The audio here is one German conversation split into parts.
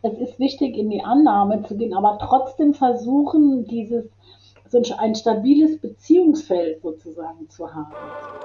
es ist wichtig, in die Annahme zu gehen, aber trotzdem versuchen, so ein stabiles Beziehungsfeld sozusagen zu haben.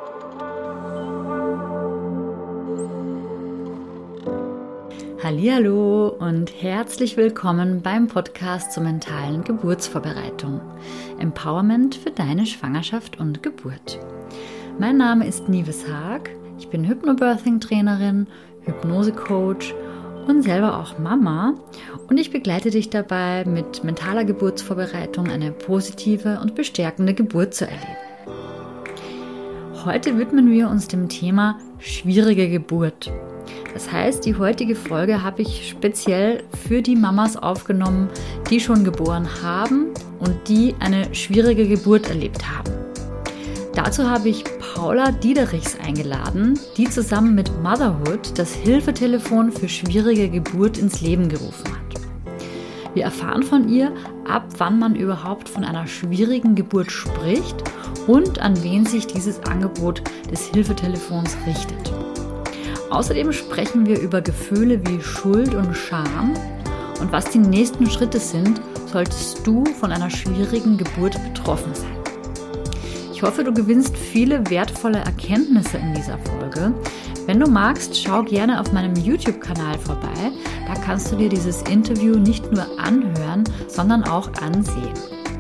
Hallihallo und herzlich willkommen beim Podcast zur mentalen Geburtsvorbereitung. Empowerment für deine Schwangerschaft und Geburt. Mein Name ist Nives Haag, ich bin Hypnobirthing-Trainerin, Hypnose-Coach und selber auch Mama und ich begleite dich dabei, mit mentaler Geburtsvorbereitung eine positive und bestärkende Geburt zu erleben. Heute widmen wir uns dem Thema schwierige Geburt. Das heißt, die heutige Folge habe ich speziell für die Mamas aufgenommen, die schon geboren haben und die eine schwierige Geburt erlebt haben. Dazu habe ich Paula Diederichs eingeladen, die zusammen mit Motherhood das Hilfetelefon für schwierige Geburt ins Leben gerufen hat. Wir erfahren von ihr, ab wann man überhaupt von einer schwierigen Geburt spricht und an wen sich dieses Angebot des Hilfetelefons richtet. Außerdem sprechen wir über Gefühle wie Schuld und Scham und was die nächsten Schritte sind, solltest du von einer schwierigen Geburt betroffen sein. Ich hoffe, du gewinnst viele wertvolle Erkenntnisse in dieser Folge. Wenn du magst, schau gerne auf meinem YouTube-Kanal vorbei. Da kannst du dir dieses Interview nicht nur anhören, sondern auch ansehen.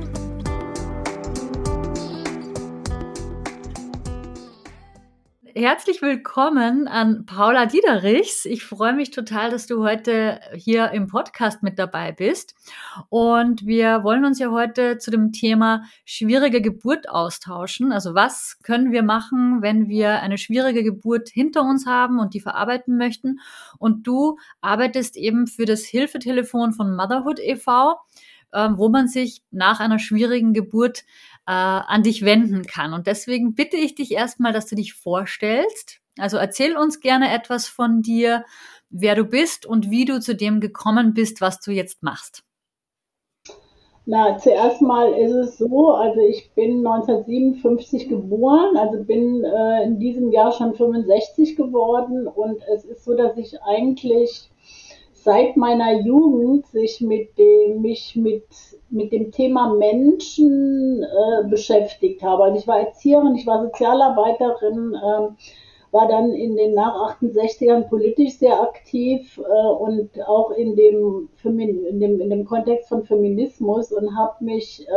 Herzlich willkommen an Paula Diederichs. Ich freue mich total, dass du heute hier im Podcast mit dabei bist. Und wir wollen uns ja heute zu dem Thema schwierige Geburt austauschen. Also was können wir machen, wenn wir eine schwierige Geburt hinter uns haben und die verarbeiten möchten? Und du arbeitest eben für das Hilfetelefon von Motherhood e.V., wo man sich nach einer schwierigen Geburt an dich wenden kann. Und deswegen bitte ich dich erstmal, dass du dich vorstellst. Also erzähl uns gerne etwas von dir, wer du bist und wie du zu dem gekommen bist, was du jetzt machst. Na, zuerst mal ist es so, also ich bin 1957 geboren, also bin in diesem Jahr schon 65 geworden und es ist so, dass ich eigentlich seit meiner Jugend mich mit dem Thema Menschen beschäftigt habe. Also ich war Erzieherin, ich war Sozialarbeiterin, war dann in den nach 68ern politisch sehr aktiv und auch in dem Kontext von Feminismus und habe mich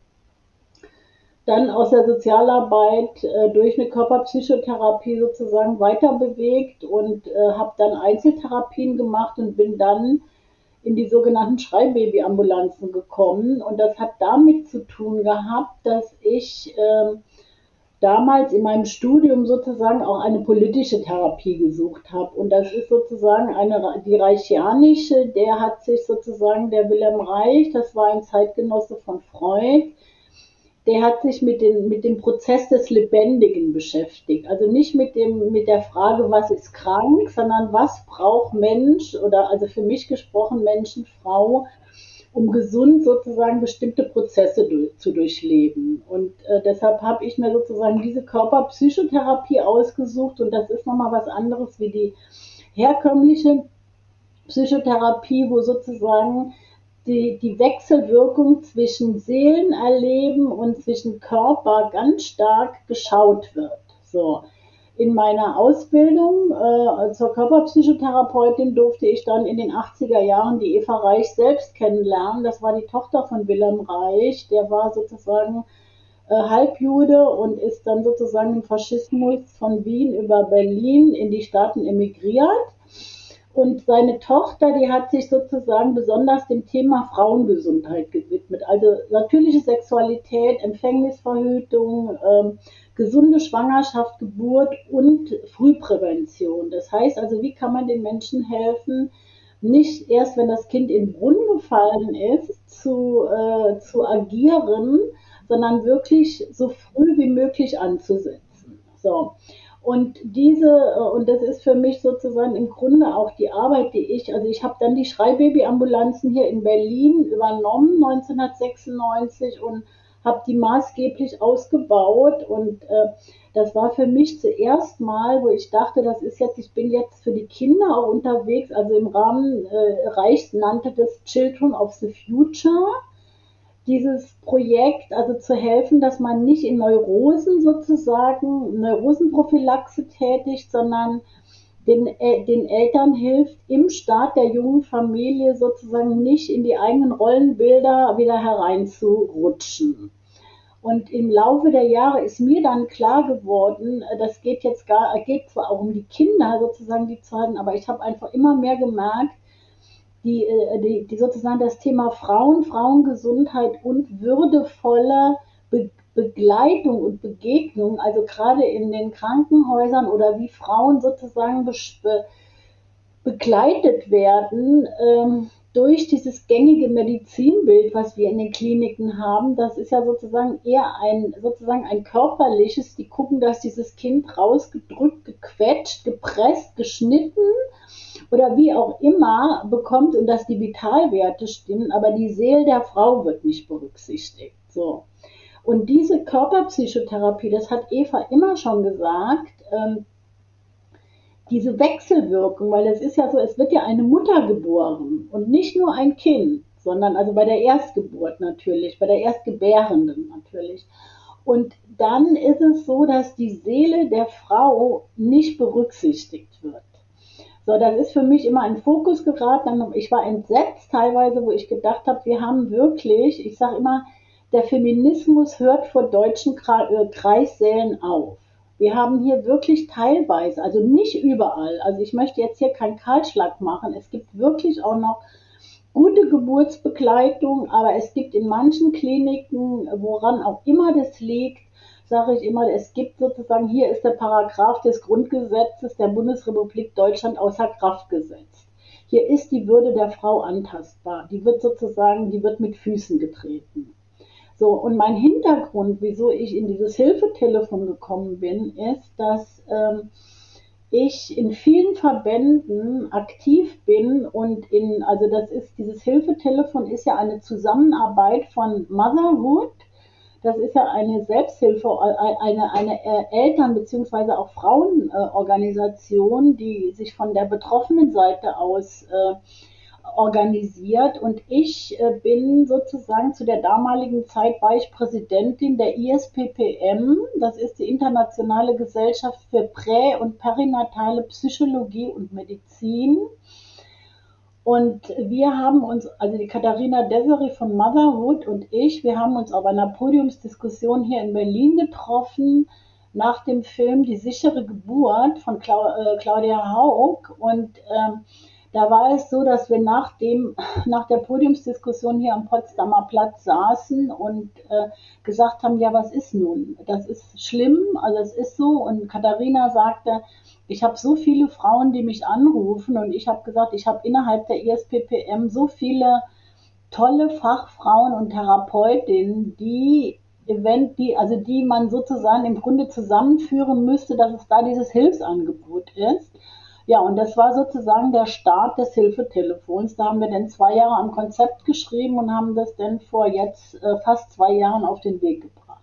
dann aus der Sozialarbeit durch eine Körperpsychotherapie sozusagen weiterbewegt und habe dann Einzeltherapien gemacht und bin dann in die sogenannten Schreibabyambulanzen gekommen. Und das hat damit zu tun gehabt, dass ich damals in meinem Studium sozusagen auch eine politische Therapie gesucht habe. Und das ist sozusagen die reichianische, der Wilhelm Reich, das war ein Zeitgenosse von Freud, der hat sich mit dem Prozess des Lebendigen beschäftigt. Also nicht mit der Frage, was ist krank, sondern was braucht Mensch oder also für mich gesprochen Menschen, Frau, um gesund sozusagen bestimmte Prozesse zu durchleben. Und deshalb habe ich mir sozusagen diese Körperpsychotherapie ausgesucht und das ist nochmal was anderes wie die herkömmliche Psychotherapie, wo sozusagen die Wechselwirkung zwischen Seelenerleben und zwischen Körper ganz stark geschaut wird. So. In meiner Ausbildung zur Körperpsychotherapeutin durfte ich dann in den 80er Jahren die Eva Reich selbst kennenlernen. Das war die Tochter von Wilhelm Reich. Der war sozusagen Halbjude und ist dann sozusagen im Faschismus von Wien über Berlin in die Staaten emigriert. Und seine Tochter, die hat sich sozusagen besonders dem Thema Frauengesundheit gewidmet. Also natürliche Sexualität, Empfängnisverhütung, gesunde Schwangerschaft, Geburt und Frühprävention. Das heißt also, wie kann man den Menschen helfen, nicht erst, wenn das Kind in den Brunnen gefallen ist, zu agieren, sondern wirklich so früh wie möglich anzusetzen. So. Und das ist für mich sozusagen im Grunde auch die Arbeit, ich habe dann die Schreibabyambulanzen hier in Berlin übernommen 1996 und habe die maßgeblich ausgebaut und das war für mich zuerst mal, wo ich dachte, ich bin jetzt für die Kinder auch unterwegs, also im Rahmen, Reichs nannte das Children of the Future, dieses Projekt, also zu helfen, dass man nicht in Neurosen sozusagen, Neurosenprophylaxe tätigt, sondern den Eltern hilft, im Start der jungen Familie sozusagen nicht in die eigenen Rollenbilder wieder hereinzurutschen. Und im Laufe der Jahre ist mir dann klar geworden, das geht zwar auch um die Kinder sozusagen, die zu halten, aber ich habe einfach immer mehr gemerkt, die sozusagen das Thema Frauengesundheit und würdevolle Begleitung und Begegnung, also gerade in den Krankenhäusern oder wie Frauen sozusagen begleitet werden durch dieses gängige Medizinbild, was wir in den Kliniken haben. Das ist ja sozusagen eher ein körperliches, die gucken, dass dieses Kind rausgedrückt, gequetscht, gepresst, geschnitten oder wie auch immer bekommt und dass die Vitalwerte stimmen, aber die Seele der Frau wird nicht berücksichtigt. So. Und diese Körperpsychotherapie, das hat Eva immer schon gesagt, diese Wechselwirkung, weil es ist ja so, es wird ja eine Mutter geboren und nicht nur ein Kind, sondern also bei der Erstgeburt natürlich, bei der Erstgebärenden natürlich. Und dann ist es so, dass die Seele der Frau nicht berücksichtigt wird. So, das ist für mich immer ein Fokus geraten. Ich war entsetzt teilweise, wo ich gedacht habe, wir haben wirklich, ich sage immer, der Feminismus hört vor deutschen Kreissälen auf. Wir haben hier wirklich teilweise, also nicht überall, also ich möchte jetzt hier keinen Kahlschlag machen, es gibt wirklich auch noch gute Geburtsbegleitung, aber es gibt in manchen Kliniken, woran auch immer das liegt, sage ich immer, es gibt sozusagen, hier ist der Paragraph des Grundgesetzes der Bundesrepublik Deutschland außer Kraft gesetzt. Hier ist die Würde der Frau antastbar. Die wird mit Füßen getreten. So, und mein Hintergrund, wieso ich in dieses Hilfetelefon gekommen bin, ist, dass ich in vielen Verbänden aktiv bin und dieses Hilfetelefon ist ja eine Zusammenarbeit von Motherhood. Das ist ja eine Selbsthilfe, eine Eltern- bzw. auch Frauenorganisation, die sich von der betroffenen Seite aus organisiert. Und ich bin sozusagen zu der damaligen Zeit, war ich Präsidentin der ISPPM, das ist die Internationale Gesellschaft für Prä- und Perinatale Psychologie und Medizin. Und wir haben uns, also die Katharina Deseri von Motherhood und ich, wir haben uns auf einer Podiumsdiskussion hier in Berlin getroffen, nach dem Film Die sichere Geburt von Claudia Haug. Und da war es so, dass wir nach der Podiumsdiskussion hier am Potsdamer Platz saßen und gesagt haben, ja, was ist nun? Das ist schlimm, also es ist so. Und Katharina sagte, ich habe so viele Frauen, die mich anrufen, und ich habe gesagt, ich habe innerhalb der ISPPM so viele tolle Fachfrauen und Therapeutinnen, die man sozusagen im Grunde zusammenführen müsste, dass es da dieses Hilfsangebot ist. Ja, und das war sozusagen der Start des Hilfetelefons. Da haben wir dann 2 Jahre am Konzept geschrieben und haben das dann vor jetzt fast 2 Jahren auf den Weg gebracht.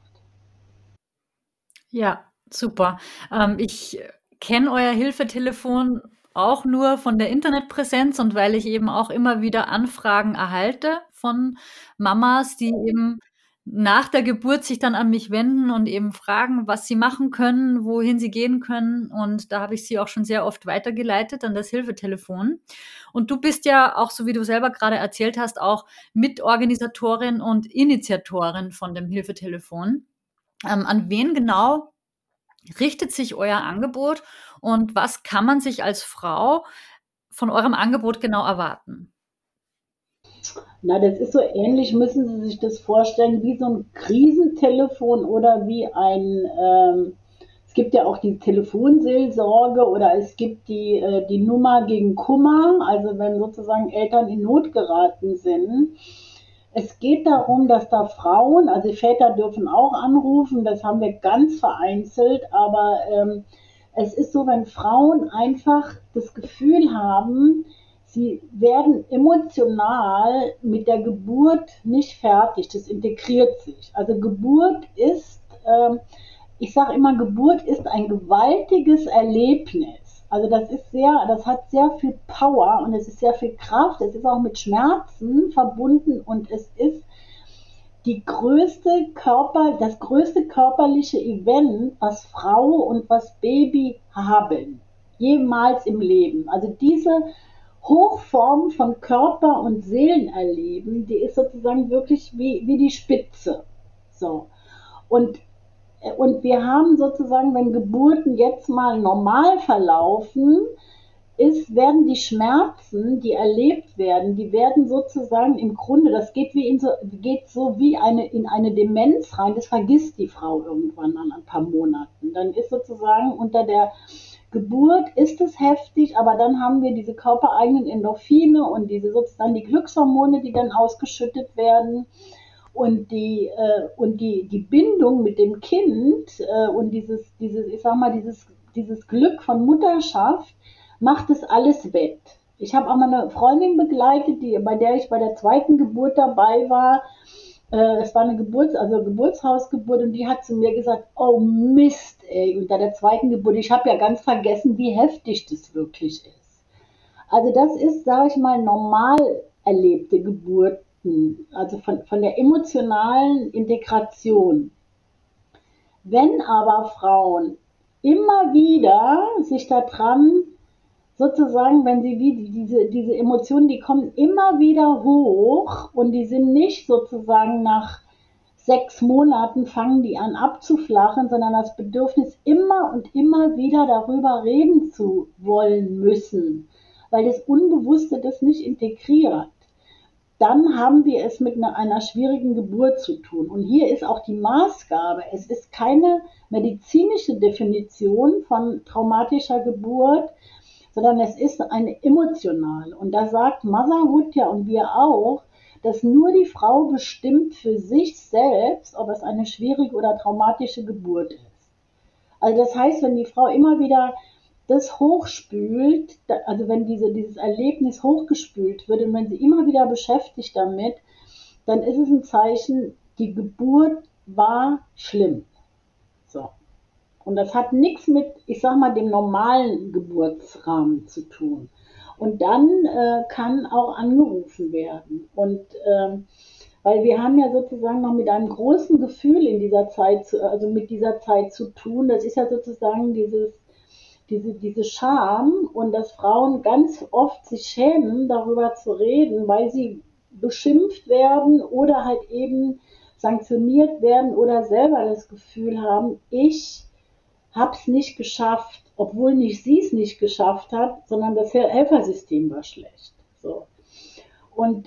Ja, super. Ich kenne euer Hilfetelefon auch nur von der Internetpräsenz und weil ich eben auch immer wieder Anfragen erhalte von Mamas, die eben nach der Geburt sich dann an mich wenden und eben fragen, was sie machen können, wohin sie gehen können. Und da habe ich sie auch schon sehr oft weitergeleitet an das Hilfetelefon. Und du bist ja auch, so wie du selber gerade erzählt hast, auch Mitorganisatorin und Initiatorin von dem Hilfetelefon. An wen genau richtet sich euer Angebot und was kann man sich als Frau von eurem Angebot genau erwarten? Na, das ist so ähnlich, müssen Sie sich das vorstellen, wie so ein Krisentelefon oder es gibt ja auch die Telefonseelsorge oder es gibt die Nummer gegen Kummer, also wenn sozusagen Eltern in Not geraten sind. Es geht darum, dass da Frauen, also Väter dürfen auch anrufen, das haben wir ganz vereinzelt, aber es ist so, wenn Frauen einfach das Gefühl haben, sie werden emotional mit der Geburt nicht fertig, das integriert sich. Also Geburt ist, ich sage immer, Geburt ist ein gewaltiges Erlebnis. Also das hat sehr viel Power und es ist sehr viel Kraft, es ist auch mit Schmerzen verbunden und es ist das größte körperliche Event, was Frau und was Baby haben, jemals im Leben. Also diese Hochform von Körper- und Seelenerleben, die ist sozusagen wirklich wie die Spitze. So. Und, und wir haben sozusagen, wenn Geburten jetzt mal normal verlaufen, werden die Schmerzen, die erlebt werden, die werden sozusagen im Grunde, das geht so wie in eine Demenz rein, das vergisst die Frau irgendwann an ein paar Monaten. Dann ist sozusagen unter der Geburt ist es heftig, aber dann haben wir diese körpereigenen Endorphine und diese sozusagen die Glückshormone, die dann ausgeschüttet werden und die Bindung mit dem Kind und ich sag mal, dieses Glück von Mutterschaft macht es alles wett. Ich habe auch mal eine Freundin begleitet, bei der ich bei der zweiten Geburt dabei war. Es war eine Geburtshausgeburt und die hat zu mir gesagt, oh Mist, ey, unter der zweiten Geburt, ich habe ja ganz vergessen, wie heftig das wirklich ist. Also das ist, sage ich mal, normal erlebte Geburten, also von der emotionalen Integration. Wenn aber Frauen immer wieder sich daran sozusagen, wenn sie wie diese Emotionen, die kommen immer wieder hoch und die sind nicht sozusagen nach 6 Monaten fangen die an abzuflachen, sondern das Bedürfnis immer und immer wieder darüber reden zu wollen müssen, weil das Unbewusste das nicht integriert. Dann haben wir es mit einer schwierigen Geburt zu tun. Und hier ist auch die Maßgabe. Es ist keine medizinische Definition von traumatischer Geburt, sondern es ist eine emotionale. Und da sagt Motherhood ja und wir auch, dass nur die Frau bestimmt für sich selbst, ob es eine schwierige oder traumatische Geburt ist. Also das heißt, wenn die Frau immer wieder das hochspült, also wenn dieses Erlebnis hochgespült wird und wenn sie immer wieder beschäftigt damit, dann ist es ein Zeichen, die Geburt war schlimm. So. Und das hat nichts mit, ich sag mal, dem normalen Geburtsrahmen zu tun. Und dann kann auch angerufen werden. Und weil wir haben ja sozusagen noch mit einem großen Gefühl in dieser Zeit, also mit dieser Zeit zu tun. Das ist ja sozusagen diese Scham und dass Frauen ganz oft sich schämen, darüber zu reden, weil sie beschimpft werden oder halt eben sanktioniert werden oder selber das Gefühl haben, ich hab's nicht geschafft, obwohl nicht sie es nicht geschafft hat, sondern das Helfersystem war schlecht. So. Und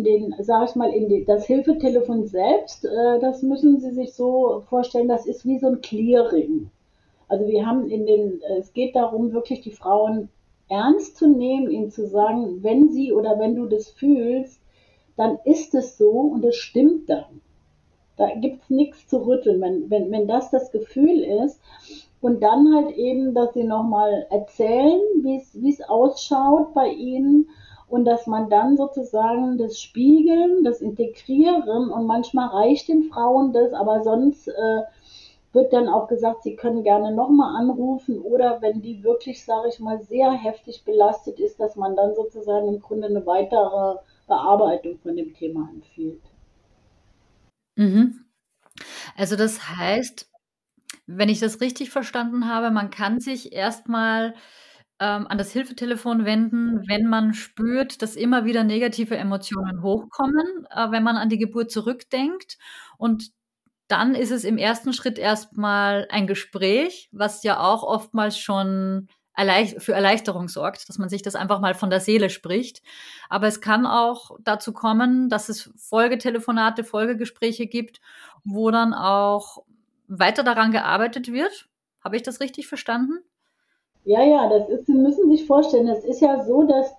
das Hilfetelefon selbst, das müssen Sie sich so vorstellen, das ist wie so ein Clearing. Also es geht darum, wirklich die Frauen ernst zu nehmen, ihnen zu sagen, wenn sie oder wenn du das fühlst, dann ist es so und es stimmt dann. Da gibt es nichts zu rütteln, wenn das Gefühl ist. Und dann halt eben, dass sie nochmal erzählen, wie es ausschaut bei ihnen und dass man dann sozusagen das Spiegeln, das Integrieren und manchmal reicht den Frauen das, aber sonst wird dann auch gesagt, sie können gerne nochmal anrufen oder wenn die wirklich, sage ich mal, sehr heftig belastet ist, dass man dann sozusagen im Grunde eine weitere Bearbeitung von dem Thema empfiehlt. Mhm. Also das heißt, wenn ich das richtig verstanden habe, man kann sich erstmal an das Hilfetelefon wenden, wenn man spürt, dass immer wieder negative Emotionen hochkommen, wenn man an die Geburt zurückdenkt. Und dann ist es im ersten Schritt erstmal ein Gespräch, was ja auch oftmals schon für Erleichterung sorgt, dass man sich das einfach mal von der Seele spricht. Aber es kann auch dazu kommen, dass es Folgetelefonate, Folgegespräche gibt, wo dann auch weiter daran gearbeitet wird. Habe ich das richtig verstanden? Ja, Sie müssen sich vorstellen, es ist ja so, dass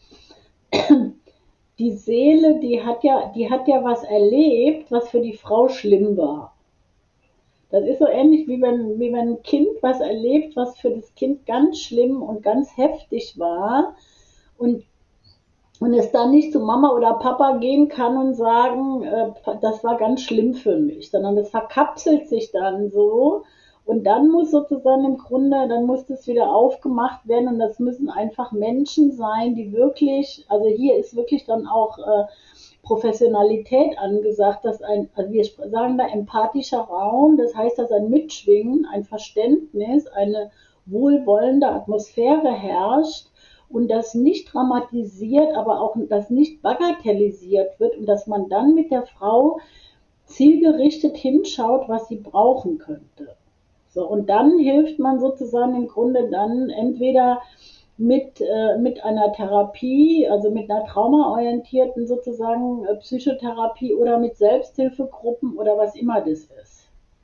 die Seele, die hat ja was erlebt, was für die Frau schlimm war. Das ist so ähnlich wie wenn ein Kind was erlebt, was für das Kind ganz schlimm und ganz heftig war. Und und es dann nicht zu Mama oder Papa gehen kann und sagen, das war ganz schlimm für mich, sondern das verkapselt sich dann so und dann muss sozusagen im Grunde, dann muss das wieder aufgemacht werden und das müssen einfach Menschen sein, die wirklich, also hier ist wirklich dann auch Professionalität angesagt, dass also wir sagen da empathischer Raum, das heißt, dass ein Mitschwingen, ein Verständnis, eine wohlwollende Atmosphäre herrscht und das nicht dramatisiert, aber auch das nicht bagatellisiert wird und dass man dann mit der Frau zielgerichtet hinschaut, was sie brauchen könnte. So, und dann hilft man sozusagen im Grunde dann entweder mit einer Therapie, also mit einer traumaorientierten sozusagen Psychotherapie oder mit Selbsthilfegruppen oder was immer das ist.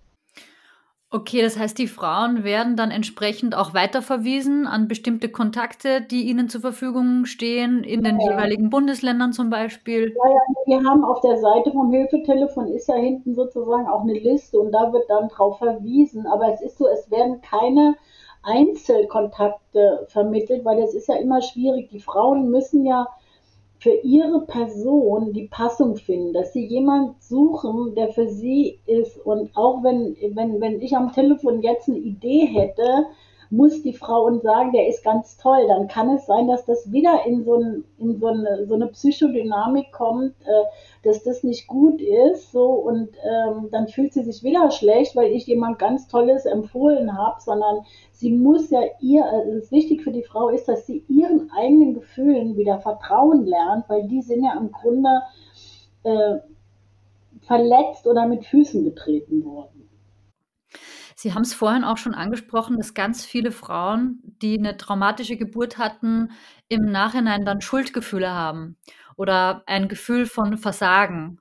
Okay, das heißt, die Frauen werden dann entsprechend auch weiterverwiesen an bestimmte Kontakte, die ihnen zur Verfügung stehen, in den Ja, jeweiligen Bundesländern zum Beispiel. ja, wir haben auf der Seite vom Hilfetelefon ist ja hinten sozusagen auch eine Liste und da wird dann drauf verwiesen. Aber es ist so, es werden keine Einzelkontakte vermittelt, weil das ist ja immer schwierig. Die Frauen müssen ja für ihre Person die Passung finden, dass sie jemand suchen, der für sie ist. Und auch wenn ich am Telefon jetzt eine Idee hätte, muss die Frau uns sagen, der ist ganz toll, dann kann es sein, dass das wieder in so eine Psychodynamik kommt, dass das nicht gut ist, so und dann fühlt sie sich wieder schlecht, weil ich jemand ganz Tolles empfohlen habe, sondern sie muss ja das wichtig für die Frau ist, dass sie ihren eigenen Gefühlen wieder vertrauen lernt, weil die sind ja im Grunde äh, verletzt oder mit Füßen getreten worden. Sie haben es vorhin auch schon angesprochen, dass ganz viele Frauen, die eine traumatische Geburt hatten, im Nachhinein dann Schuldgefühle haben oder ein Gefühl von Versagen.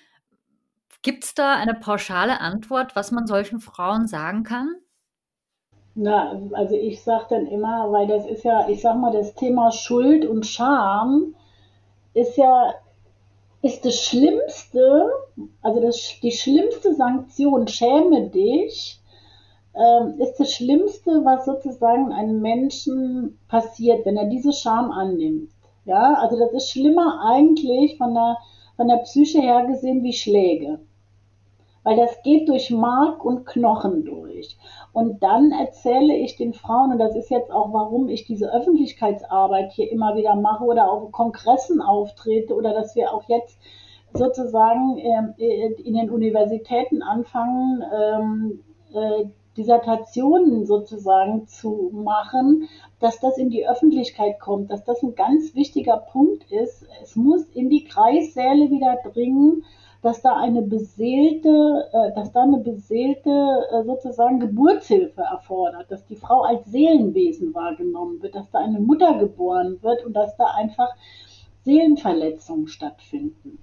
Gibt es da eine pauschale Antwort, was man solchen Frauen sagen kann? Na, also ich sage dann immer, weil das ist ja, ich sag mal, das Thema Schuld und Scham ist ja ist das Schlimmste, also die schlimmste Sanktion, schäme dich, ist das Schlimmste, was sozusagen einem Menschen passiert, wenn er diese Scham annimmt. Ja, also das ist schlimmer eigentlich von der Psyche her gesehen wie Schläge. Weil das geht durch Mark und Knochen durch. Und dann erzähle ich den Frauen, und das ist jetzt auch, warum ich diese Öffentlichkeitsarbeit hier immer wieder mache oder auf Kongressen auftrete oder dass wir auch jetzt sozusagen in den Universitäten anfangen, Dissertationen sozusagen zu machen, dass das in die Öffentlichkeit kommt, dass das ein ganz wichtiger Punkt ist. Es muss in die Kreissäle wieder dringen, dass da eine beseelte sozusagen Geburtshilfe erfordert, dass die Frau als Seelenwesen wahrgenommen wird, dass da eine Mutter geboren wird und dass da einfach Seelenverletzungen stattfinden.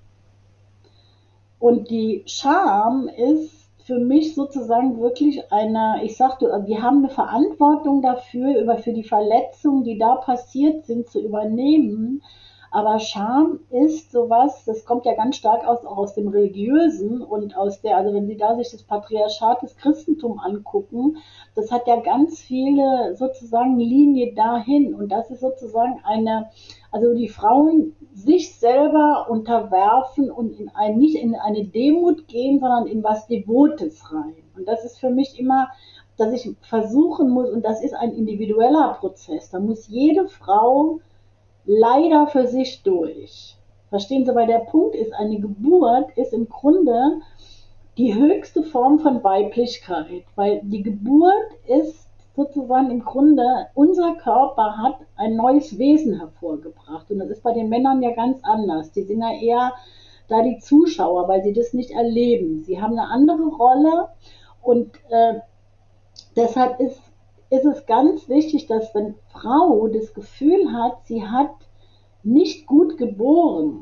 Und die Scham ist für mich sozusagen wirklich eine, ich sagte, wir haben eine Verantwortung dafür, für die Verletzungen, die da passiert sind, zu übernehmen. Aber Scham ist sowas, das kommt ja ganz stark auch aus dem Religiösen und aus der, also wenn Sie da sich das Patriarchat des Christentums angucken, das hat ja ganz viele sozusagen Linie dahin. Und das ist sozusagen also die Frauen sich selber unterwerfen und nicht in eine Demut gehen, sondern in was Devotes rein. Und das ist für mich immer, dass ich versuchen muss, und das ist ein individueller Prozess, da muss jede Frau leider für sich durch. Verstehen Sie, weil der Punkt ist, eine Geburt ist im Grunde die höchste Form von Weiblichkeit, weil die Geburt ist sozusagen im Grunde, unser Körper hat ein neues Wesen hervorgebracht. Und das ist bei den Männern ja ganz anders. Die sind ja eher da die Zuschauer, weil sie das nicht erleben. Sie haben eine andere Rolle und deshalb ist es ganz wichtig, dass wenn Frau das Gefühl hat, sie hat nicht gut geboren,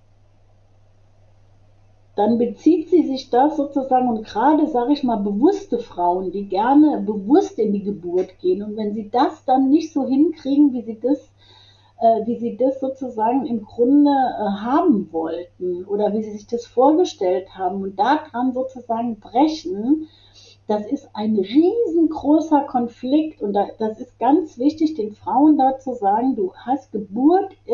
dann bezieht sie sich das sozusagen und gerade, sage ich mal, bewusste Frauen, die gerne bewusst in die Geburt gehen und wenn sie das dann nicht so hinkriegen, wie sie das sozusagen im Grunde haben wollten oder wie sie sich das vorgestellt haben und daran sozusagen brechen, das ist ein riesengroßer Konflikt und das ist ganz wichtig, den Frauen da zu sagen, du hast Geburt ist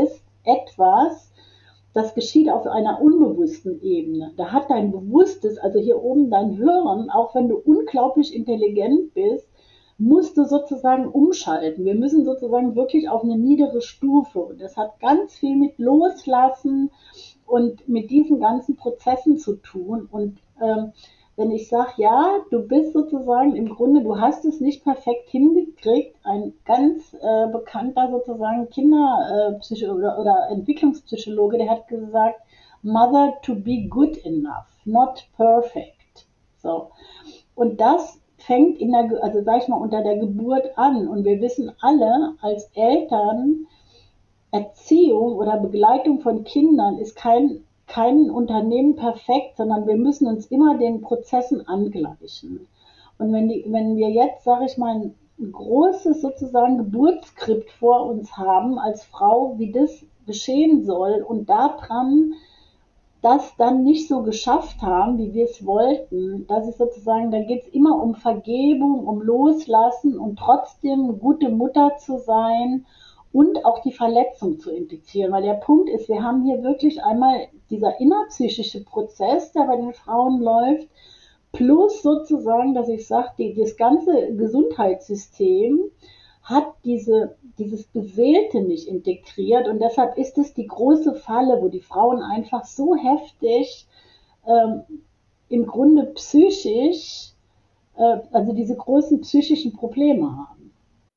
etwas, das geschieht auf einer unbewussten Ebene. Da hat dein Bewusstes, also hier oben dein Hirn, auch wenn du unglaublich intelligent bist, musst du sozusagen umschalten. Wir müssen sozusagen wirklich auf eine niedere Stufe. Und das hat ganz viel mit Loslassen und mit diesen ganzen Prozessen zu tun. Und wenn ich sage, ja, du bist sozusagen im Grunde, du hast es nicht perfekt hingekriegt, ein ganz bekannter sozusagen Kinderpsychologe oder Entwicklungspsychologe, der hat gesagt, Mother to be good enough, not perfect. So. Und das fängt also sag ich mal, unter der Geburt an. Und wir wissen alle als Eltern, Erziehung oder Begleitung von Kindern ist kein Unternehmen perfekt, sondern wir müssen uns immer den Prozessen angleichen. Und wenn wir jetzt, sage ich mal, ein großes sozusagen Geburtsskript vor uns haben als Frau, wie das geschehen soll und daran das dann nicht so geschafft haben, wie wir es wollten, das ist sozusagen, da geht es immer um Vergebung, um Loslassen und trotzdem eine gute Mutter zu sein und auch die Verletzung zu integrieren. Weil der Punkt ist, wir haben hier wirklich einmal dieser innerpsychische Prozess, der bei den Frauen läuft, plus sozusagen, dass ich sage, das ganze Gesundheitssystem hat dieses Beseelte nicht integriert und deshalb ist es die große Falle, wo die Frauen einfach so heftig ähm, im Grunde psychisch, also diese großen psychischen Probleme haben.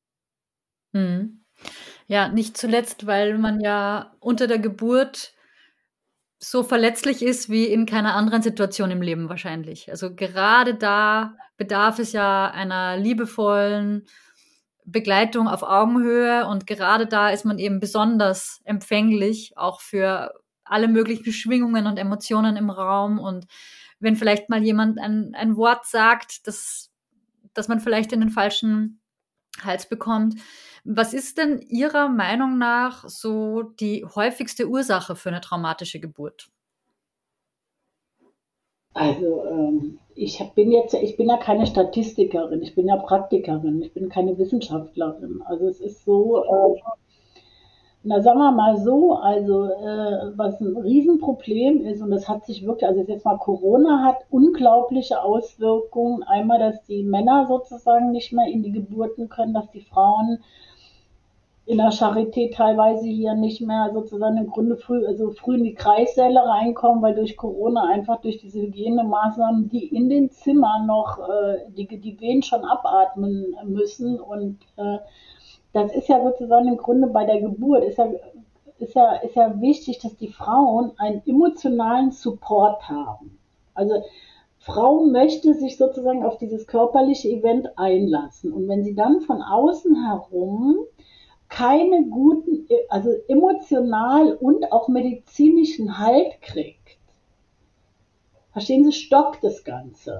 Mhm. Ja, nicht zuletzt, weil man ja unter der Geburt so verletzlich ist wie in keiner anderen Situation im Leben wahrscheinlich. Also gerade da bedarf es ja einer liebevollen Begleitung auf Augenhöhe und gerade da ist man eben besonders empfänglich auch für alle möglichen Schwingungen und Emotionen im Raum und wenn vielleicht mal jemand ein Wort sagt, das man vielleicht in den falschen Hals bekommt. Was ist denn Ihrer Meinung nach so die häufigste Ursache für eine traumatische Geburt? Also ich bin ja keine Statistikerin, ich bin ja Praktikerin, ich bin keine Wissenschaftlerin. Also es ist so, na, sagen wir mal so, also was ein Riesenproblem ist, und das hat sich wirklich, also jetzt mal Corona hat unglaubliche Auswirkungen. Einmal, dass die Männer sozusagen nicht mehr in die Geburten können, dass die Frauen in der Charité teilweise hier nicht mehr sozusagen im Grunde früh in die Kreissäle reinkommen, weil durch Corona einfach durch diese Hygienemaßnahmen, die in den Zimmern noch die Wehen schon abatmen müssen und das ist ja sozusagen im Grunde bei der Geburt, ist ja wichtig, dass die Frauen einen emotionalen Support haben. Also Frau möchte sich sozusagen auf dieses körperliche Event einlassen. Und wenn sie dann von außen herum keine guten, also emotional und auch medizinischen Halt kriegt, verstehen Sie, stockt das Ganze.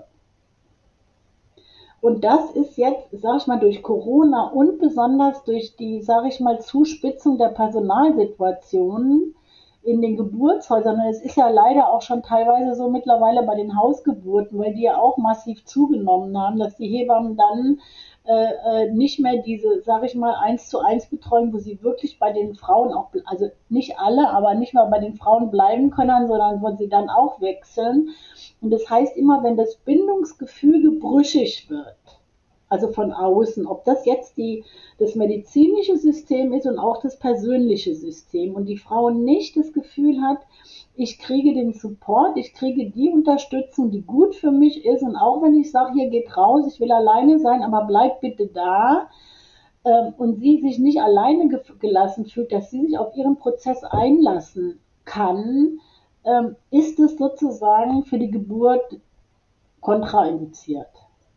Und das ist jetzt, sage ich mal, durch Corona und besonders durch die, sage ich mal, Zuspitzung der Personalsituationen in den Geburtshäusern. Und es ist ja leider auch schon teilweise so mittlerweile bei den Hausgeburten, weil die ja auch massiv zugenommen haben, dass die Hebammen dann nicht mehr diese, sage ich mal, 1:1 Betreuung, wo sie wirklich bei den Frauen auch, also nicht alle, aber nicht mal bei den Frauen bleiben können, sondern wo sie dann auch wechseln. Und das heißt immer, wenn das Bindungsgefüge brüchig wird, also von außen, ob das jetzt das medizinische System ist und auch das persönliche System und die Frau nicht das Gefühl hat, ich kriege den Support, ich kriege die Unterstützung, die gut für mich ist und auch wenn ich sage, hier geht raus, ich will alleine sein, aber bleib bitte da und sie sich nicht alleine gelassen fühlt, dass sie sich auf ihren Prozess einlassen kann, ist es sozusagen für die Geburt kontraindiziert.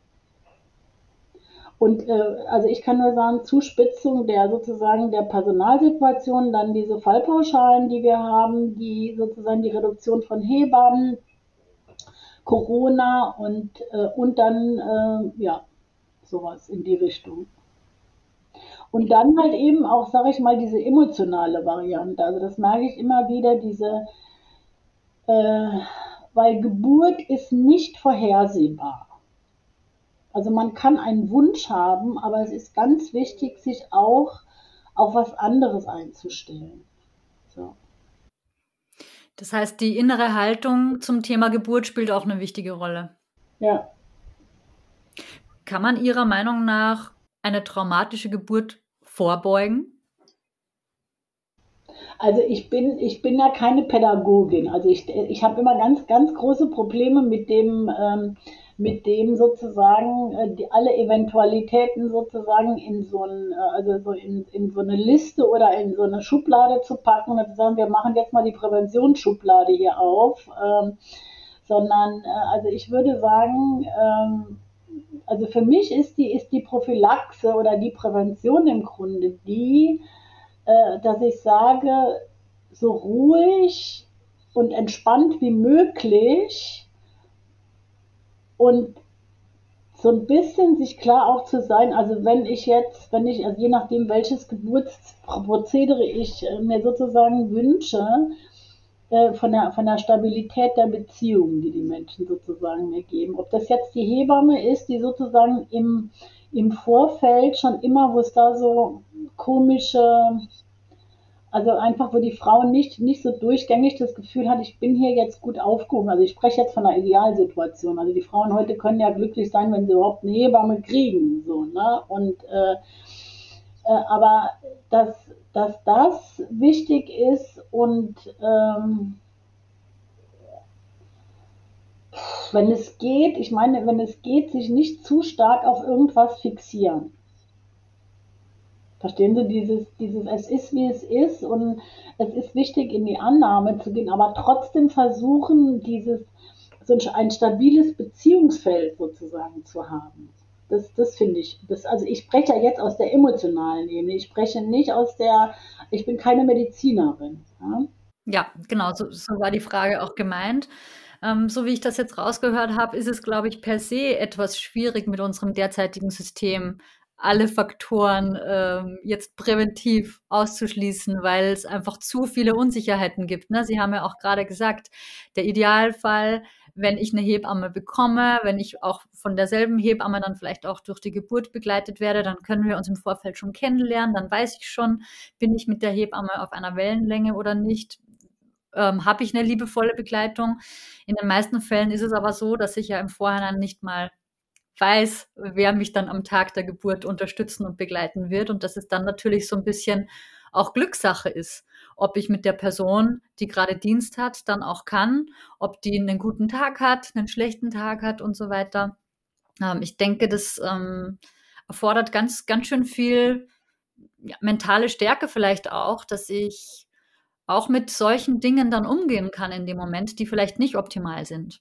Und also ich kann nur sagen, Zuspitzung der sozusagen der Personalsituation, dann diese Fallpauschalen, die wir haben, die sozusagen die Reduktion von Hebammen, Corona und dann ja sowas in die Richtung. Und dann halt eben auch, sage ich mal, diese emotionale Variante. Also das merke ich immer wieder, äh, weil Geburt ist nicht vorhersehbar. Also man kann einen Wunsch haben, aber es ist ganz wichtig, sich auch auf was anderes einzustellen. So. Das heißt, die innere Haltung zum Thema Geburt spielt auch eine wichtige Rolle. Ja. Kann man Ihrer Meinung nach eine traumatische Geburt vorbeugen? Also ich bin ja keine Pädagogin. Also ich habe immer ganz große Probleme mit dem sozusagen alle Eventualitäten sozusagen in so ein, also so in so eine Liste oder in so eine Schublade zu packen und zu sagen, wir machen jetzt mal die Präventionsschublade hier auf. Sondern also ich würde sagen, also für mich ist die Prophylaxe oder die Prävention im Grunde die, dass ich sage, so ruhig und entspannt wie möglich und so ein bisschen sich klar auch zu sein, also also je nachdem, welches Geburtsprozedere ich mir sozusagen wünsche, von der Stabilität der Beziehungen, die die Menschen sozusagen mir geben. Ob das jetzt die Hebamme ist, die sozusagen im Vorfeld schon immer, wo es da so komische, also einfach, wo die Frau nicht so durchgängig das Gefühl hat, ich bin hier jetzt gut aufgehoben. Also ich spreche jetzt von einer Idealsituation. Also die Frauen heute können ja glücklich sein, wenn sie überhaupt eine Hebamme kriegen. So, ne? Aber dass das wichtig ist und wenn es geht, ich meine, wenn es geht, sich nicht zu stark auf irgendwas fixieren. Verstehen Sie, es ist wie es ist und es ist wichtig, in die Annahme zu gehen, aber trotzdem versuchen, so ein stabiles Beziehungsfeld sozusagen zu haben. Das finde ich, also ich spreche ja jetzt aus der emotionalen Ebene, ich spreche nicht ich bin keine Medizinerin. Ja, Ja, genau, so war die Frage auch gemeint. So wie ich das jetzt rausgehört habe, ist es, glaube ich, per se etwas schwierig mit unserem derzeitigen System, alle Faktoren jetzt präventiv auszuschließen, weil es einfach zu viele Unsicherheiten gibt. Ne? Sie haben ja auch gerade gesagt, der Idealfall, wenn ich eine Hebamme bekomme, wenn ich auch von derselben Hebamme dann vielleicht auch durch die Geburt begleitet werde, dann können wir uns im Vorfeld schon kennenlernen, dann weiß ich schon, bin ich mit der Hebamme auf einer Wellenlänge oder nicht, habe ich eine liebevolle Begleitung. In den meisten Fällen ist es aber so, dass ich ja im Vorhinein nicht mal weiß, wer mich dann am Tag der Geburt unterstützen und begleiten wird und dass es dann natürlich so ein bisschen auch Glückssache ist, ob ich mit der Person, die gerade Dienst hat, dann auch kann, ob die einen guten Tag hat, einen schlechten Tag hat und so weiter. Ich denke, das erfordert ganz schön viel, ja, mentale Stärke vielleicht auch, dass ich auch mit solchen Dingen dann umgehen kann in dem Moment, die vielleicht nicht optimal sind.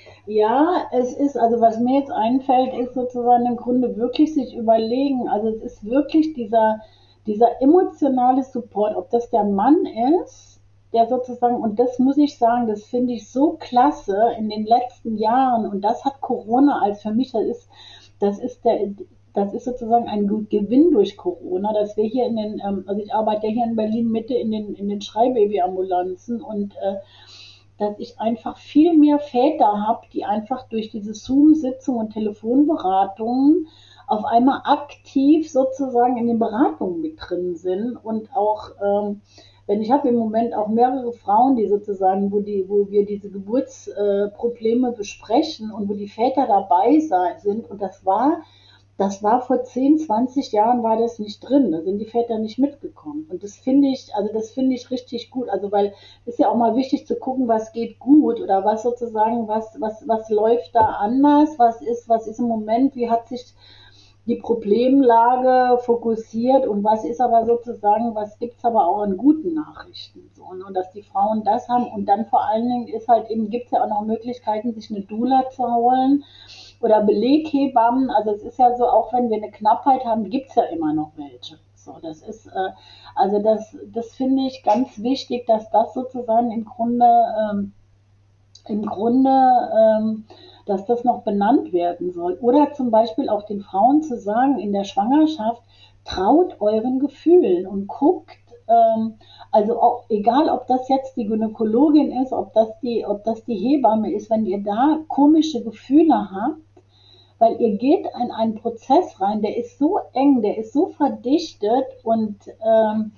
ja, es ist, also was mir jetzt einfällt, ist sozusagen im Grunde wirklich sich überlegen, also es ist wirklich dieser emotionale Support, ob das der Mann ist, der sozusagen, und das muss ich sagen, das finde ich so klasse in den letzten Jahren, und das hat Corona als für mich, das ist der, das ist sozusagen ein Gewinn durch Corona, dass wir hier also ich arbeite ja hier in Berlin Mitte in den Schreibabyambulanzen und dass ich einfach viel mehr Väter habe, die einfach durch diese Zoom-Sitzungen und Telefonberatungen auf einmal aktiv sozusagen in den Beratungen mit drin sind und auch wenn ich habe im Moment auch mehrere Frauen, die sozusagen, wo wir diese Geburtsprobleme besprechen und wo die Väter dabei sind und das war vor 10, 20 Jahren war das nicht drin. Da sind die Väter nicht mitgekommen. Und das finde ich richtig gut. Also, weil es ist ja auch mal wichtig zu gucken, was geht gut oder was sozusagen, was läuft da anders, was ist im Moment, wie hat sich die Problemlage fokussiert und was ist aber sozusagen, was gibt's aber auch an guten Nachrichten. So, und dass die Frauen das haben und dann vor allen Dingen ist halt eben, gibt's ja auch noch Möglichkeiten, sich eine Doula zu holen oder Beleghebammen. Also es ist ja so, auch wenn wir eine Knappheit haben, gibt's ja immer noch welche. So, also das finde ich ganz wichtig, dass das sozusagen im Grunde, dass das noch benannt werden soll. Oder zum Beispiel auch den Frauen zu sagen, in der Schwangerschaft, traut euren Gefühlen und guckt, also auch, egal ob das jetzt die Gynäkologin ist, ob das die Hebamme ist, wenn ihr da komische Gefühle habt, weil ihr geht in einen Prozess rein, der ist so eng, der ist so verdichtet und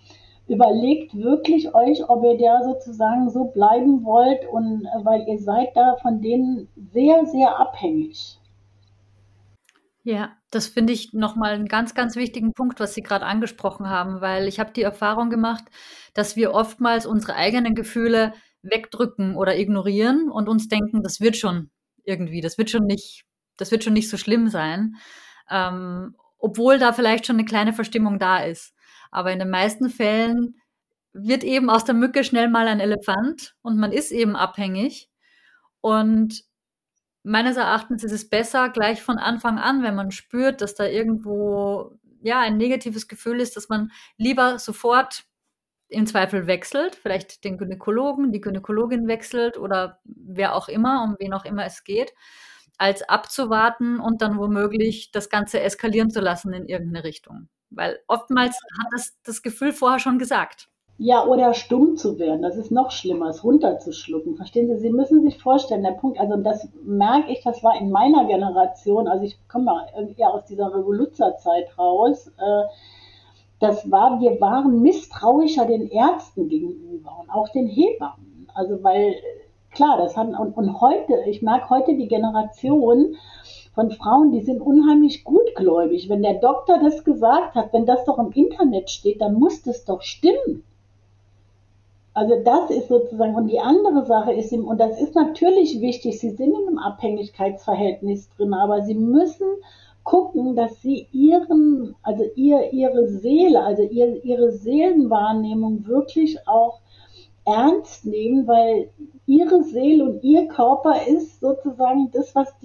überlegt wirklich euch, ob ihr da sozusagen so bleiben wollt und weil ihr seid da von denen sehr, sehr abhängig. Ja, das finde ich nochmal einen ganz, ganz wichtigen Punkt, was Sie gerade angesprochen haben, weil ich habe die Erfahrung gemacht, dass wir oftmals unsere eigenen Gefühle wegdrücken oder ignorieren und uns denken, das wird schon irgendwie, das wird schon nicht so schlimm sein, obwohl da vielleicht schon eine kleine Verstimmung da ist. Aber in den meisten Fällen wird eben aus der Mücke schnell mal ein Elefant und man ist eben abhängig. Und meines Erachtens ist es besser, gleich von Anfang an, wenn man spürt, dass da irgendwo ja ein negatives Gefühl ist, dass man lieber sofort im Zweifel wechselt, vielleicht den Gynäkologen, die Gynäkologin wechselt oder wer auch immer, um wen auch immer es geht, als abzuwarten und dann womöglich das Ganze eskalieren zu lassen in irgendeine Richtung. Weil oftmals hat das Gefühl vorher schon gesagt. Ja, oder stumm zu werden, das ist noch schlimmer, es runterzuschlucken. Verstehen Sie? Sie müssen sich vorstellen, der Punkt, also das merke ich, das war in meiner Generation, also ich komme mal eher aus dieser Revoluzerzeit raus, das war, wir waren misstrauischer den Ärzten gegenüber und auch den Hebammen. Also weil, klar, das hat, und heute, ich merke heute die Generation von Frauen, die sind unheimlich gutgläubig. Wenn der Doktor das gesagt hat, wenn das doch im Internet steht, dann muss das doch stimmen. Also das ist sozusagen, und die andere Sache ist, und das ist natürlich wichtig, Sie sind in einem Abhängigkeitsverhältnis drin, aber Sie müssen gucken, dass Sie ihre Seele, also Ihre Seelenwahrnehmung wirklich auch ernst nehmen, weil Ihre Seele und Ihr Körper ist sozusagen das, was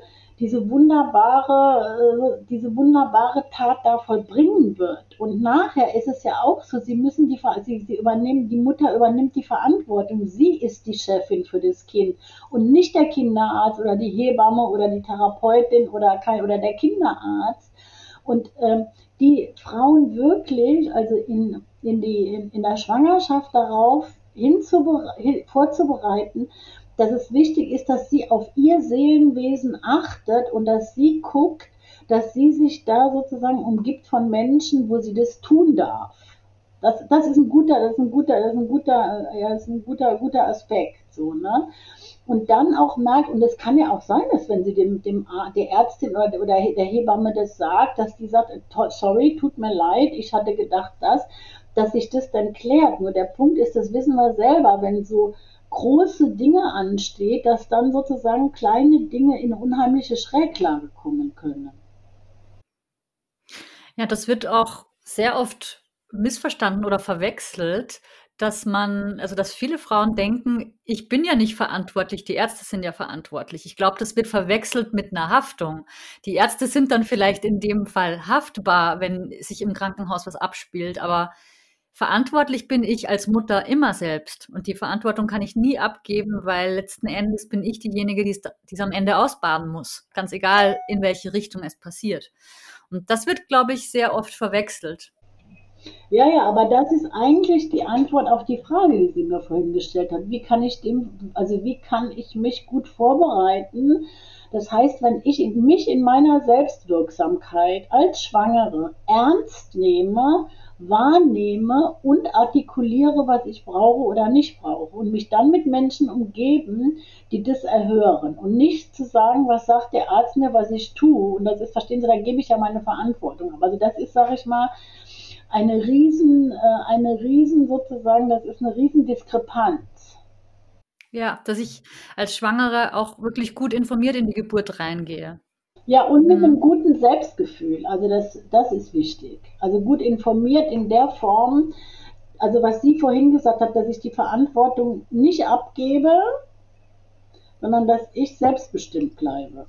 diese wunderbare Tat da vollbringen wird. Und nachher ist es ja auch so, sie übernehmen, die Mutter übernimmt die Verantwortung. Sie ist die Chefin für das Kind und nicht der Kinderarzt oder die Hebamme oder die Therapeutin oder der Kinderarzt. Und die Frauen wirklich, also in der Schwangerschaft darauf vorzubereiten, dass es wichtig ist, dass sie auf ihr Seelenwesen achtet und dass sie guckt, dass sie sich da sozusagen umgibt von Menschen, wo sie das tun darf. Das ist guter Aspekt, so, ne? Und dann auch merkt, und es kann ja auch sein, dass wenn sie der Ärztin oder der Hebamme das sagt, dass die sagt, sorry, tut mir leid, ich hatte gedacht dass sich das dann klärt. Nur der Punkt ist, das wissen wir selber, wenn so große Dinge ansteht, dass dann sozusagen kleine Dinge in eine unheimliche Schräglage kommen können. Ja, das wird auch sehr oft missverstanden oder verwechselt, dass viele Frauen denken, ich bin ja nicht verantwortlich, die Ärzte sind ja verantwortlich. Ich glaube, das wird verwechselt mit einer Haftung. Die Ärzte sind dann vielleicht in dem Fall haftbar, wenn sich im Krankenhaus was abspielt, aber verantwortlich bin ich als Mutter immer selbst und die Verantwortung kann ich nie abgeben, weil letzten Endes bin ich diejenige, die es am Ende ausbaden muss, ganz egal, in welche Richtung es passiert. Und das wird, glaube ich, sehr oft verwechselt. Ja, ja, aber das ist eigentlich die Antwort auf die Frage, die sie mir vorhin gestellt hat. Wie kann ich mich gut vorbereiten? Das heißt, wenn ich mich in meiner Selbstwirksamkeit als Schwangere ernst nehme, wahrnehme und artikuliere, was ich brauche oder nicht brauche und mich dann mit Menschen umgeben, die das erhören und nicht zu sagen, was sagt der Arzt mir, was ich tue. Und das ist, verstehen Sie, da gebe ich ja meine Verantwortung. Also das ist, sage ich mal, eine riesen sozusagen, das ist eine riesen Diskrepanz. Ja, dass ich als Schwangere auch wirklich gut informiert in die Geburt reingehe. Ja, und mit einem Mhm. guten Selbstgefühl. Also das ist wichtig. Also gut informiert in der Form, also was sie vorhin gesagt hat, dass ich die Verantwortung nicht abgebe, sondern dass ich selbstbestimmt bleibe.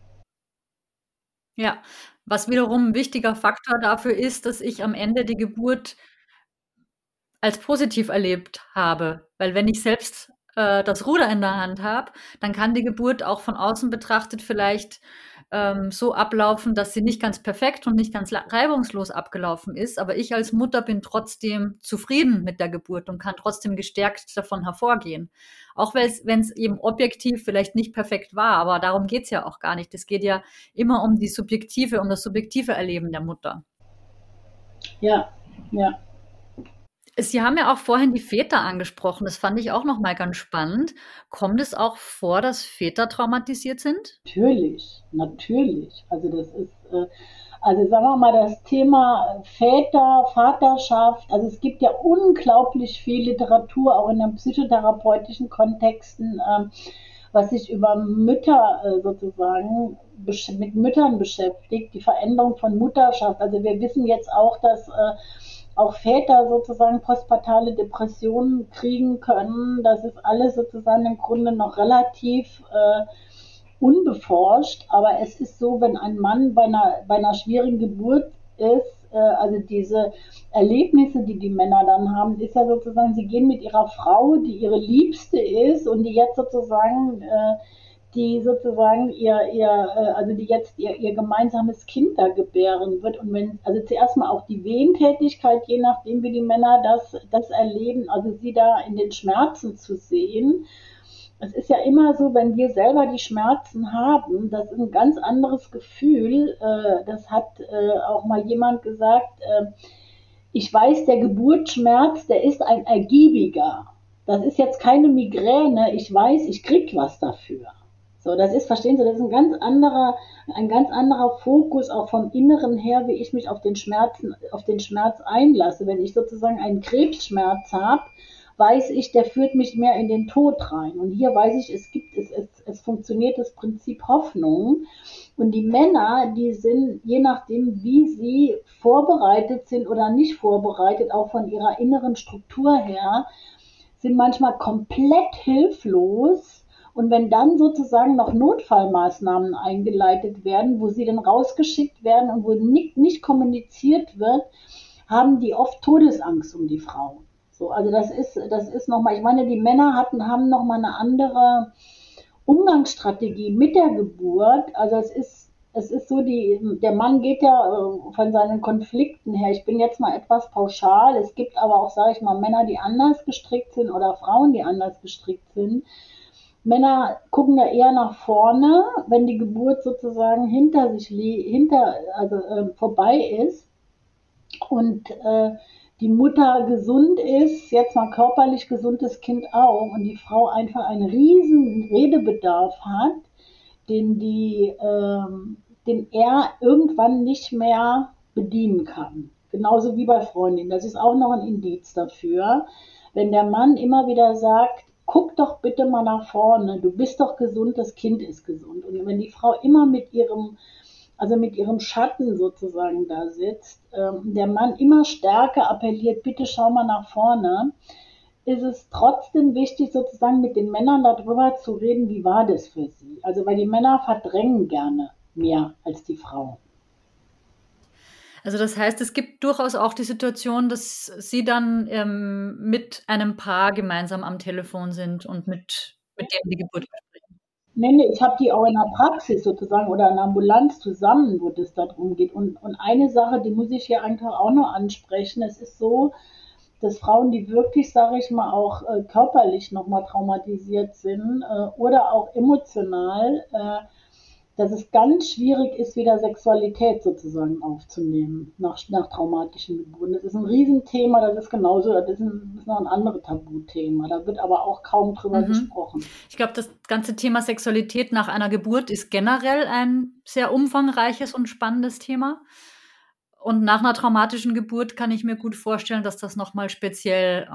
Ja, was wiederum ein wichtiger Faktor dafür ist, dass ich am Ende die Geburt als positiv erlebt habe. Weil wenn ich selbst das Ruder in der Hand habe, dann kann die Geburt auch von außen betrachtet vielleicht so ablaufen, dass sie nicht ganz perfekt und nicht ganz reibungslos abgelaufen ist. Aber ich als Mutter bin trotzdem zufrieden mit der Geburt und kann trotzdem gestärkt davon hervorgehen. Auch wenn es eben objektiv vielleicht nicht perfekt war, aber darum geht's ja auch gar nicht. Es geht ja immer um das subjektive Erleben der Mutter. Ja, ja. Sie haben ja auch vorhin die Väter angesprochen. Das fand ich auch noch mal ganz spannend. Kommt es auch vor, dass Väter traumatisiert sind? Natürlich, natürlich. Also sagen wir mal, das Thema Väter, Vaterschaft, also es gibt ja unglaublich viel Literatur, auch in den psychotherapeutischen Kontexten, was sich über Mütter sozusagen mit Müttern beschäftigt, die Veränderung von Mutterschaft. Also wir wissen jetzt auch, dass auch Väter sozusagen postpartale Depressionen kriegen können. Das ist alles sozusagen im Grunde noch relativ unbeforscht, aber es ist so, wenn ein Mann bei einer schwierigen Geburt ist, also diese Erlebnisse, die die Männer dann haben, ist ja sozusagen, sie gehen mit ihrer Frau, die ihre Liebste ist und die jetzt sozusagen also die jetzt ihr gemeinsames Kind da gebären wird. Und wenn, also zuerst mal auch die Wehentätigkeit, je nachdem wie die Männer das erleben, also sie da in den Schmerzen zu sehen. Es ist ja immer so, wenn wir selber die Schmerzen haben, das ist ein ganz anderes Gefühl. Das hat auch mal jemand gesagt, ich weiß, der Geburtsschmerz, der ist ein ergiebiger. Das ist jetzt keine Migräne, ich weiß, ich krieg was dafür. So, das ist, verstehen Sie, das ist ein ganz anderer Fokus auch vom Inneren her, wie ich mich auf den Schmerz einlasse. Wenn ich sozusagen einen Krebsschmerz habe, weiß ich, der führt mich mehr in den Tod rein. Und hier weiß ich, es funktioniert das Prinzip Hoffnung. Und die Männer, die sind, je nachdem, wie sie vorbereitet sind oder nicht vorbereitet, auch von ihrer inneren Struktur her, sind manchmal komplett hilflos. Und wenn dann sozusagen noch Notfallmaßnahmen eingeleitet werden, wo sie dann rausgeschickt werden und wo nicht kommuniziert wird, haben die oft Todesangst um die Frauen. So, also das ist nochmal, ich meine, die Männer haben nochmal eine andere Umgangsstrategie mit der Geburt. Also es ist so, der Mann geht ja von seinen Konflikten her. Ich bin jetzt mal etwas pauschal. Es gibt aber auch, sage ich mal, Männer, die anders gestrickt sind oder Frauen, die anders gestrickt sind. Männer gucken ja eher nach vorne, wenn die Geburt sozusagen vorbei ist und die Mutter gesund ist, jetzt mal körperlich gesundes Kind auch, und die Frau einfach einen riesen Redebedarf hat, den, den er irgendwann nicht mehr bedienen kann. Genauso wie bei Freundinnen. Das ist auch noch ein Indiz dafür. Wenn der Mann immer wieder sagt, guck doch bitte mal nach vorne, du bist doch gesund, das Kind ist gesund. Und wenn die Frau immer mit ihrem Schatten sozusagen da sitzt, der Mann immer stärker appelliert, bitte schau mal nach vorne, ist es trotzdem wichtig, sozusagen mit den Männern darüber zu reden, wie war das für sie. Also weil die Männer verdrängen gerne mehr als die Frauen. Also das heißt, es gibt durchaus auch die Situation, dass Sie dann mit einem Paar gemeinsam am Telefon sind und mit dem die Geburt besprechen. Nee, ich habe die auch in der Praxis sozusagen oder in der Ambulanz zusammen, wo das darum geht. Und eine Sache, die muss ich hier einfach auch noch ansprechen. Es ist so, dass Frauen, die wirklich, sage ich mal, auch körperlich nochmal traumatisiert sind oder auch emotional, dass es ganz schwierig ist, wieder Sexualität sozusagen aufzunehmen nach traumatischen Geburten. Das ist ein Riesenthema, das ist genauso, das ist noch ein anderes Tabuthema. Da wird aber auch kaum drüber gesprochen. Ich glaube, das ganze Thema Sexualität nach einer Geburt ist generell ein sehr umfangreiches und spannendes Thema. Und nach einer traumatischen Geburt kann ich mir gut vorstellen, dass das nochmal speziell,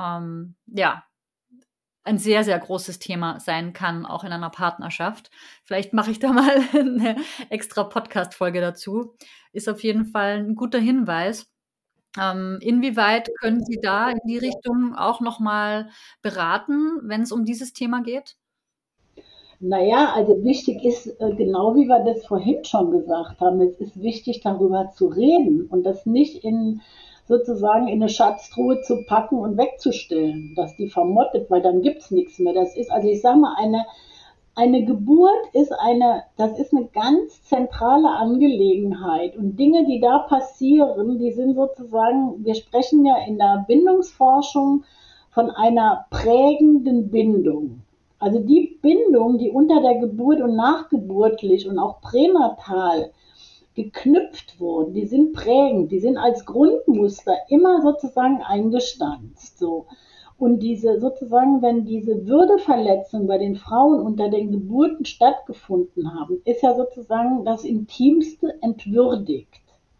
ein sehr, sehr großes Thema sein kann, auch in einer Partnerschaft. Vielleicht mache ich da mal eine extra Podcast-Folge dazu. Ist auf jeden Fall ein guter Hinweis. Inwieweit können Sie da in die Richtung auch nochmal beraten, wenn es um dieses Thema geht? Naja, also wichtig ist, genau wie wir das vorhin schon gesagt haben, es ist wichtig, darüber zu reden und das nicht sozusagen in eine Schatztruhe zu packen und wegzustellen, dass die vermottet, weil dann gibt's nichts mehr. Das ist, also ich sage mal, eine Geburt das ist eine ganz zentrale Angelegenheit und Dinge, die da passieren, die sind sozusagen, wir sprechen ja in der Bindungsforschung von einer prägenden Bindung. Also die Bindung, die unter der Geburt und nachgeburtlich und auch pränatal geknüpft wurden, die sind prägend, die sind als Grundmuster immer sozusagen eingestanzt. So. Und diese sozusagen, wenn diese Würdeverletzungen bei den Frauen unter den Geburten stattgefunden haben, ist ja sozusagen das Intimste entwürdigt.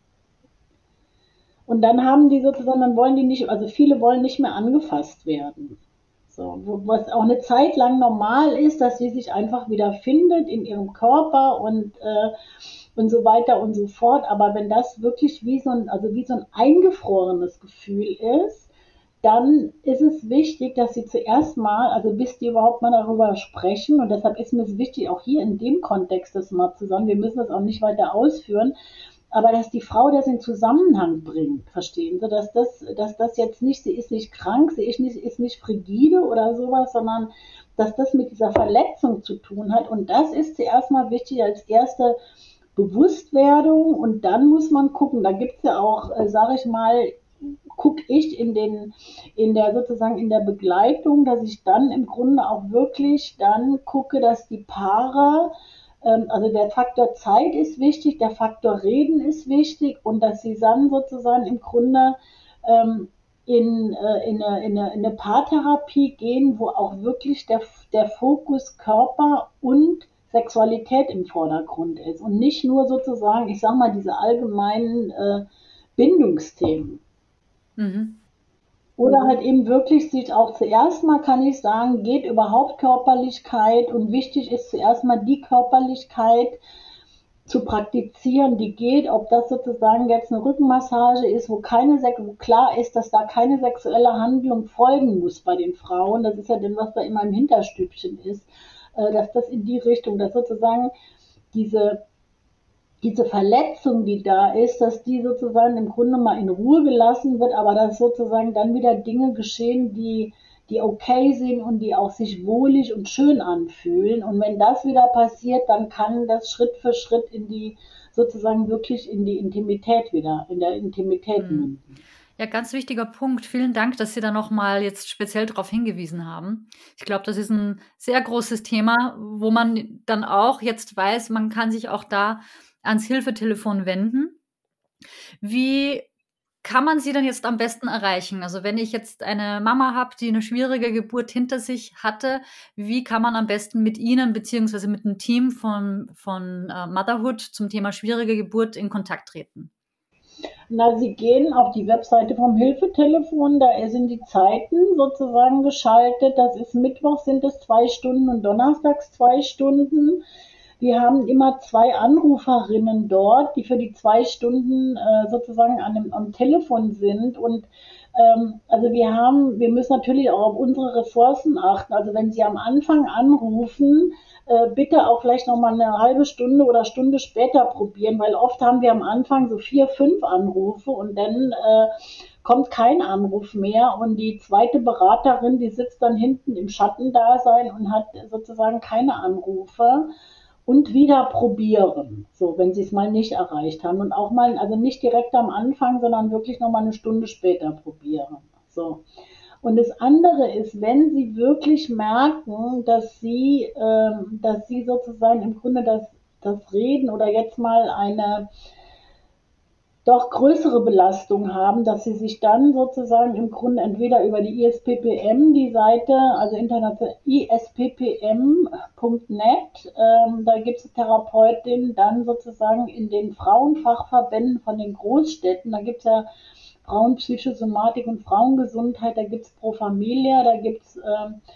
Und dann haben die sozusagen, dann wollen die nicht, also viele wollen nicht mehr angefasst werden. So, was auch eine Zeit lang normal ist, dass sie sich einfach wieder findet in ihrem Körper und so weiter und so fort. Aber wenn das wirklich wie so ein eingefrorenes Gefühl ist, dann ist es wichtig, dass sie zuerst mal, also bis die überhaupt mal darüber sprechen, und deshalb ist mir es wichtig, auch hier in dem Kontext das mal zu sagen, wir müssen das auch nicht weiter ausführen, aber dass die Frau das in Zusammenhang bringt, verstehen Sie, dass das jetzt nicht, sie ist nicht krank, ist nicht frigide oder sowas, sondern dass das mit dieser Verletzung zu tun hat. Und das ist zuerst mal wichtig als erste Bewusstwerdung. Und dann muss man gucken, da gibt es ja auch, sage ich mal, gucke ich in der Begleitung, dass ich dann im Grunde auch wirklich dann gucke, dass die Paare, also der Faktor Zeit ist wichtig, der Faktor Reden ist wichtig und dass sie dann sozusagen im Grunde in eine Paartherapie gehen, wo auch wirklich der Fokus Körper und Sexualität im Vordergrund ist und nicht nur sozusagen, ich sag mal, diese allgemeinen Bindungsthemen. Mhm. Oder halt eben wirklich sieht auch zuerst mal, kann ich sagen, geht überhaupt Körperlichkeit und wichtig ist zuerst mal die Körperlichkeit zu praktizieren, die geht, ob das sozusagen jetzt eine Rückenmassage ist, wo klar ist, dass da keine sexuelle Handlung folgen muss bei den Frauen, das ist ja dann, was da immer im Hinterstübchen ist, dass das in die Richtung, dass sozusagen diese Verletzung, die da ist, dass die sozusagen im Grunde mal in Ruhe gelassen wird, aber dass sozusagen dann wieder Dinge geschehen, die okay sind und die auch sich wohlig und schön anfühlen. Und wenn das wieder passiert, dann kann das Schritt für Schritt sozusagen wirklich in die Intimität in der Intimität münden. Ja, ganz wichtiger Punkt. Vielen Dank, dass Sie da nochmal jetzt speziell darauf hingewiesen haben. Ich glaube, das ist ein sehr großes Thema, wo man dann auch jetzt weiß, man kann sich auch da ans Hilfetelefon wenden. Wie kann man Sie denn jetzt am besten erreichen? Also wenn ich jetzt eine Mama habe, die eine schwierige Geburt hinter sich hatte, wie kann man am besten mit Ihnen beziehungsweise mit dem Team von Motherhood zum Thema schwierige Geburt in Kontakt treten? Na, Sie gehen auf die Webseite vom Hilfetelefon, da sind die Zeiten sozusagen geschaltet. Das ist Mittwoch sind es 2 Stunden und donnerstags 2 Stunden. Wir haben immer 2 Anruferinnen dort, die für die 2 Stunden sozusagen am Telefon sind. Und also wir müssen natürlich auch auf unsere Ressourcen achten. Also wenn Sie am Anfang anrufen, bitte auch vielleicht noch mal eine halbe Stunde oder Stunde später probieren, weil oft haben wir am Anfang so 4, 5 Anrufe und dann kommt kein Anruf mehr und die zweite Beraterin, die sitzt dann hinten im Schattendasein und hat sozusagen keine Anrufe. Und wieder probieren, so wenn sie es mal nicht erreicht haben und auch mal, also nicht direkt am Anfang, sondern wirklich noch mal eine Stunde später probieren. So. Und das andere ist, wenn Sie wirklich merken, dass Sie sozusagen im Grunde das Reden oder jetzt mal eine doch größere Belastung haben, dass sie sich dann sozusagen im Grunde entweder über die ISPPM, die Seite, also international isppm.net, da gibt es Therapeutinnen, dann sozusagen in den Frauenfachverbänden von den Großstädten, da gibt es ja Frauenpsychosomatik und Frauengesundheit, da gibt es Pro Familia, da gibt es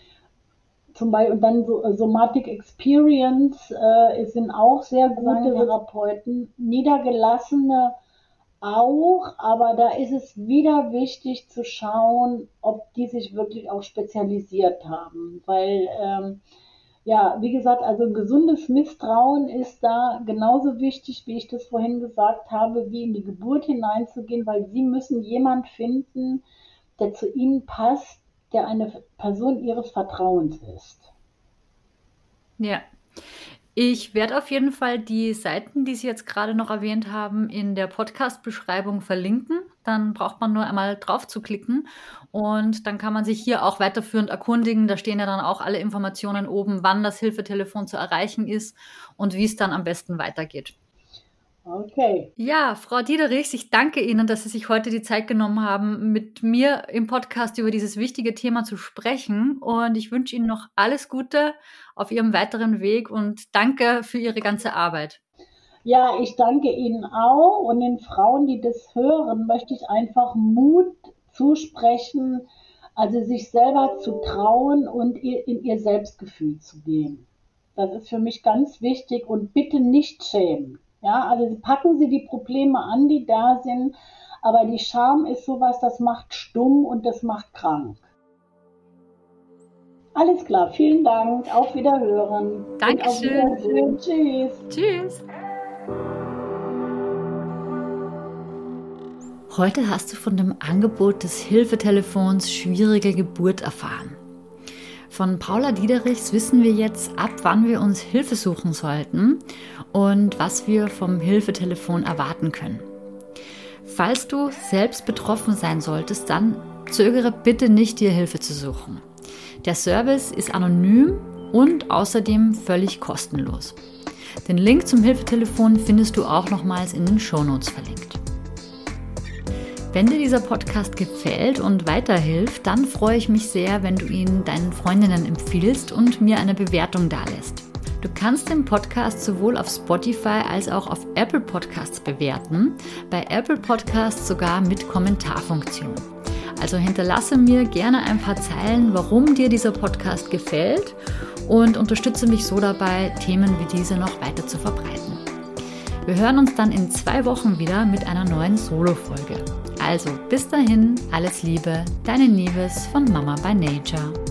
zum Beispiel, und dann Somatic Experience sind auch sehr gute Therapeuten, niedergelassene auch, aber da ist es wieder wichtig zu schauen, ob die sich wirklich auch spezialisiert haben, weil ja, wie gesagt, also ein gesundes Misstrauen ist da genauso wichtig, wie ich das vorhin gesagt habe, wie in die Geburt hineinzugehen, weil sie müssen jemand finden, der zu ihnen passt, der eine Person ihres Vertrauens ist. Ja. Ich werde auf jeden Fall die Seiten, die Sie jetzt gerade noch erwähnt haben, in der Podcast-Beschreibung verlinken. Dann braucht man nur einmal drauf zu klicken und dann kann man sich hier auch weiterführend erkundigen. Da stehen ja dann auch alle Informationen oben, wann das Hilfetelefon zu erreichen ist und wie es dann am besten weitergeht. Okay. Ja, Frau Diederichs, ich danke Ihnen, dass Sie sich heute die Zeit genommen haben, mit mir im Podcast über dieses wichtige Thema zu sprechen. Und ich wünsche Ihnen noch alles Gute auf Ihrem weiteren Weg und danke für Ihre ganze Arbeit. Ja, ich danke Ihnen auch und den Frauen, die das hören, möchte ich einfach Mut zusprechen, also sich selber zu trauen und in ihr Selbstgefühl zu gehen. Das ist für mich ganz wichtig und bitte nicht schämen. Ja, also packen Sie die Probleme an, die da sind, aber die Scham ist sowas, das macht stumm und das macht krank. Alles klar, vielen Dank, auf Wiederhören. Dankeschön. Auf Wiedersehen. Tschüss. Tschüss. Heute hast du von dem Angebot des Hilfetelefons Schwierige Geburt erfahren. Von Paula Diederichs wissen wir jetzt, ab wann wir uns Hilfe suchen sollten und was wir vom Hilfetelefon erwarten können. Falls du selbst betroffen sein solltest, dann zögere bitte nicht, dir Hilfe zu suchen. Der Service ist anonym und außerdem völlig kostenlos. Den Link zum Hilfetelefon findest du auch nochmals in den Shownotes verlinkt. Wenn dir dieser Podcast gefällt und weiterhilft, dann freue ich mich sehr, wenn du ihn deinen Freundinnen empfiehlst und mir eine Bewertung dalässt. Du kannst den Podcast sowohl auf Spotify als auch auf Apple Podcasts bewerten, bei Apple Podcasts sogar mit Kommentarfunktion. Also hinterlasse mir gerne ein paar Zeilen, warum dir dieser Podcast gefällt und unterstütze mich so dabei, Themen wie diese noch weiter zu verbreiten. Wir hören uns dann in 2 Wochen wieder mit einer neuen Solo-Folge. Also bis dahin, alles Liebe, deine Nieves von Mama by Nature.